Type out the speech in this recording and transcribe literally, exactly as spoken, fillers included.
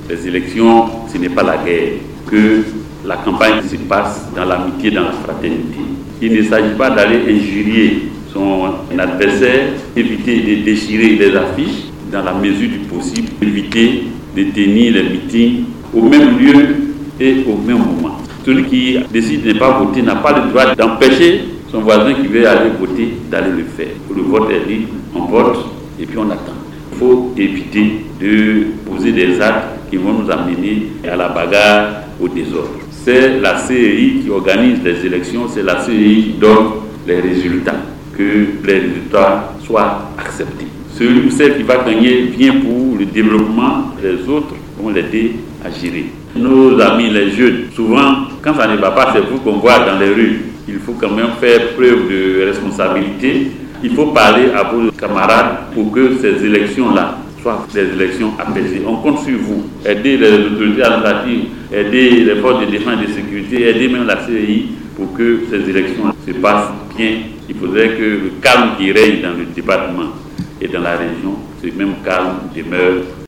Les élections, ce n'est pas la guerre. Que la campagne se passe dans l'amitié, dans la fraternité. Il ne s'agit pas d'aller injurier son adversaire, éviter de déchirer les affiches dans la mesure du possible, éviter de tenir les meetings au même lieu et au même moment. Celui qui décide de ne pas voter n'a pas le droit d'empêcher son voisin qui veut aller voter d'aller le faire. Le vote est libre, on vote et puis on attend. Il faut éviter de poser des actes qui vont nous amener à la bagarre, au désordre. C'est la C E I qui organise les élections, c'est la C E I qui donne les résultats, que les résultats soient acceptés. Celui ou celle qui va gagner vient pour le développement, les autres vont l'aider à gérer. Nos amis les jeunes, souvent, quand ça ne va pas, c'est vous qu'on voit dans les rues. Il faut quand même faire preuve de responsabilité. Il faut parler à vos camarades pour que ces élections-là soient des élections apaisées. On compte sur vous. Aider les autorités administratives, aider les forces de défense et de sécurité, aider même la C E I pour que ces élections se passent bien. Il faudrait que le calme qui règne dans le département et dans la région, ce même calme demeure.